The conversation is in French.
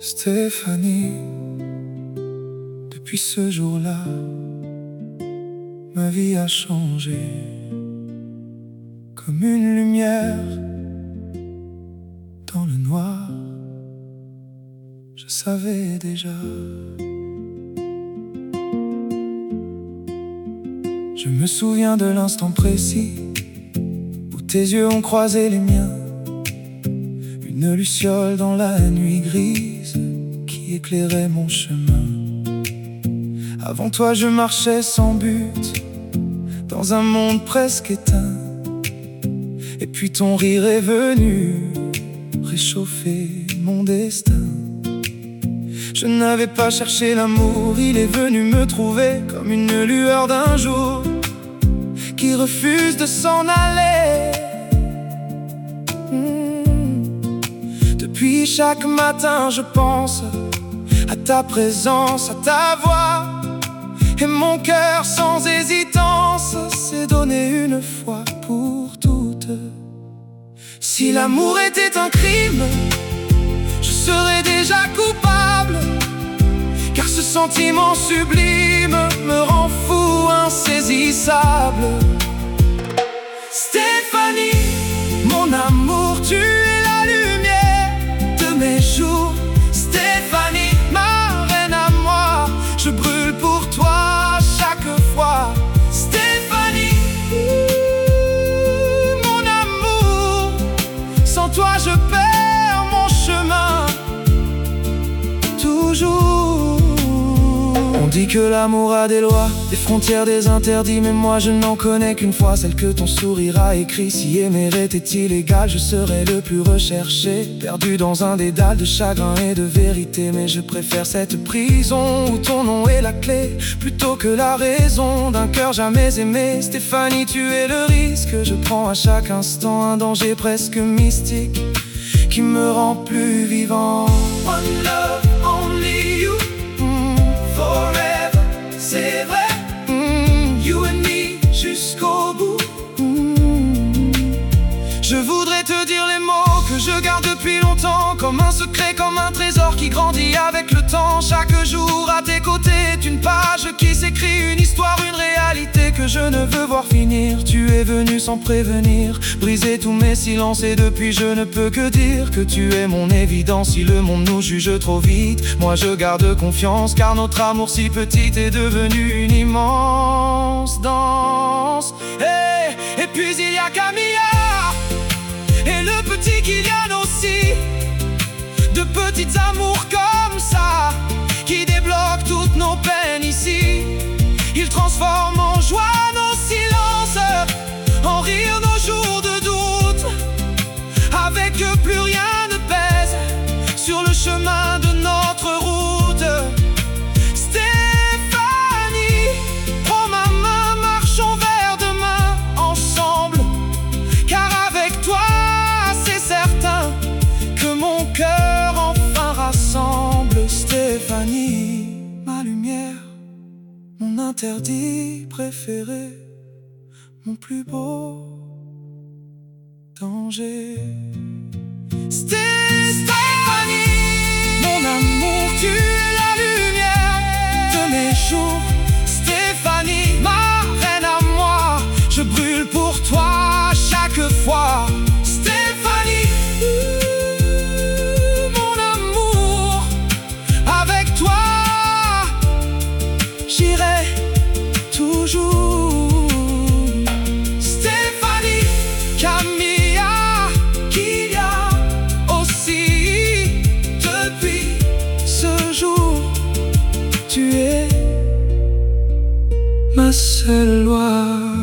Stéphanie, depuis ce jour-là, ma vie a changé. Comme une lumière dans le noir, je savais déjà. Je me souviens de l'instant précis où tes yeux ont croisé les miens. Une luciole dans la nuit grise qui éclairait mon chemin. Avant toi je marchais sans but, dans un monde presque éteint. Et puis ton rire est venu réchauffer mon destin. Je n'avais pas cherché l'amour, il est venu me trouver comme une lueur d'un jour qui refuse de s'en aller. Depuis chaque matin je pense à ta présence, à ta voix. Et mon cœur sans hésitance s'est donné une fois pour toutes. Si l'amour était un crime, je serais déjà coupable. Car ce sentiment sublime me rend fou, insaisissable. Stéphanie, mon amour, tu es la lumière de mes jours. Stéphanie, ma reine à moi, je brûle pour toi chaque fois. Stéphanie, mon amour, sans toi je perds mon chemin. Toujours. On dit que l'amour a des lois, des frontières, des interdits. Mais moi je n'en connais qu'une fois, celle que ton sourire a écrit. Si aimer était illégal, je serais le plus recherché, perdu dans un dédale de chagrin et de vérité. Mais je préfère cette prison où ton nom est la clé, plutôt que la raison d'un cœur jamais aimé. Stéphanie, tu es le risque, je prends à chaque instant un danger presque mystique qui me rend plus vivant. One love, only you, forever, c'est vrai. You and me jusqu'au bout. Je voudrais te dire les mots que je garde depuis longtemps, comme un secret, comme un trésor qui grandit avec le temps. Chaque jour à tes côtés est une page qui s'écrit, une histoire, une réalité que je ne veux voir finir. Tu es venu sans prévenir, briser tous mes silences, et depuis je ne peux que dire que tu es mon évidence. Si le monde nous juge trop vite, moi je garde confiance, car notre amour si petit est devenu une immense danse. Et puis il y a Camilla et le petit Kylian aussi, de petits amours comme ça qui débloquent toutes nos peines ici. Ils transforment en joie nos silences, en rire nos jours de doute. Avec eux plus rien ne pèse sur le chemin de notre route. Stéphanie, prends ma main, marchons vers demain ensemble. Car avec toi c'est certain que mon cœur enfin rassemble. Stéphanie, ma lumière, mon interdit préféré, mon plus beau danger. Stéphanie, mon amour, tu es la lumière de mes jours. Stéphanie, ma reine à moi, je brûle pour toi chaque fois. Stéphanie, mon amour, avec toi j'irai toujours. Stéphanie, Camilla, Kylian aussi, depuis ce jour, tu es ma seule loi.